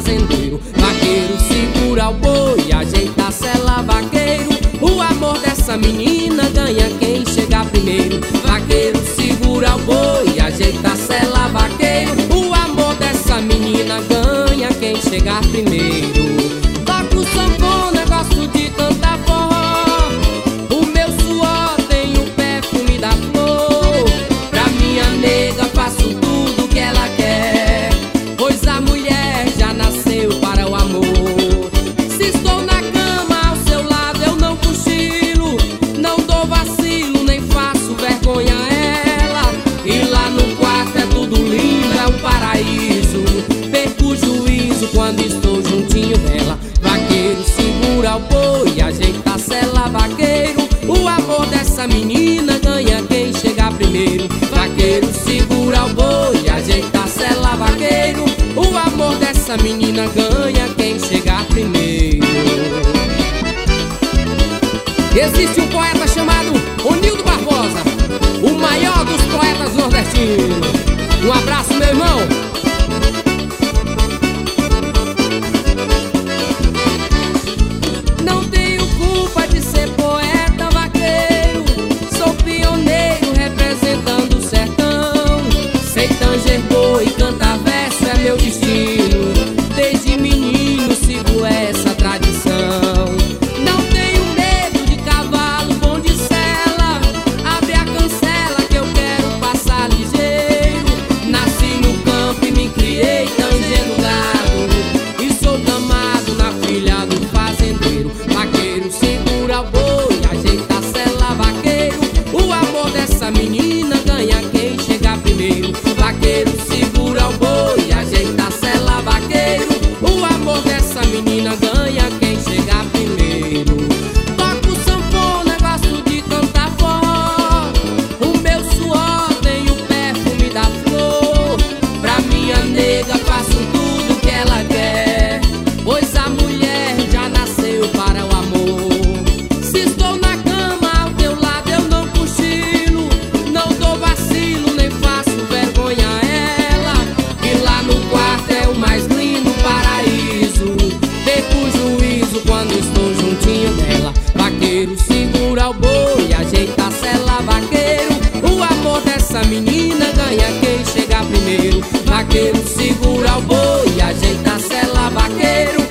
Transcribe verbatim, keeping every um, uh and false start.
fazendeiro. Vaqueiro segura o boi, ajeita a sela, vaqueiro. O amor dessa menina ganha quem chegar primeiro. Vaqueiro segura o boi, ajeita a sela, vaqueiro. O amor dessa menina ganha quem chegar primeiro. Toco sanfona, gosto de cantar forró. O meu suor tem o perfume da flor. Pra minha nega faço tudo que ela quer, pois a mulher já nasceu para o amor. Se estou na cama ao seu lado eu não cochilo, não dou vacilo nem faço vergonha a ela. E lá no quarto é tudo lindo, é um paraíso. Perco o juízo quando estou juntinho dela. Vaqueiro segura o boi, ajeita a sela, vaqueiro. O amor dessa menina ganha quem chegar primeiro. Vaqueiro segura o boi, ajeita a sela, vaqueiro. O amor dessa menina ganha quem chegar primeiro. Existe um poeta chamado Onildo Barbosa, o maior dos poetas nordestinos. Um abraço, meu irmão. Não tenho culpa de ser poeta, vaqueiro. Sou pioneiro representando o sertão. Sei tanger boi, cantar verso é meu destino. Desde menino sigo essa tradição. Não tenho medo de cavalo, bom de sela. Abre a cancela que eu quero passar ligeiro. Nasci no campo e me criei tangendo gado, e sou gamado na filha do fazendeiro. Vaqueiro segura o boi, ajeita a sela, vaqueiro. O amor dessa menina ganha quem chegar primeiro. Vaqueiro segura o boi, ajeita a sela, vaqueiro. O amor dessa menina ganha quem chegar primeiro. Toco sanfona, gosto de cantar forró. O meu suor tem o perfume da flor. Pra minha nega faço tudo que ela quer, pois a mulher já nasceu para o amor. Se estou na cama ao teu lado eu não cochilo, não dou vacilo nem faço vergonha a ela. E lá no quarto é o mais lindo paraíso. Perco o juízo quando estou juntinho dela. Vaqueiro segura o boi, ajeita a sela, vaqueiro. O amor dessa menina ganha quem chegar primeiro. Vaqueiro segura o boi, ajeita a sela, vaqueiro.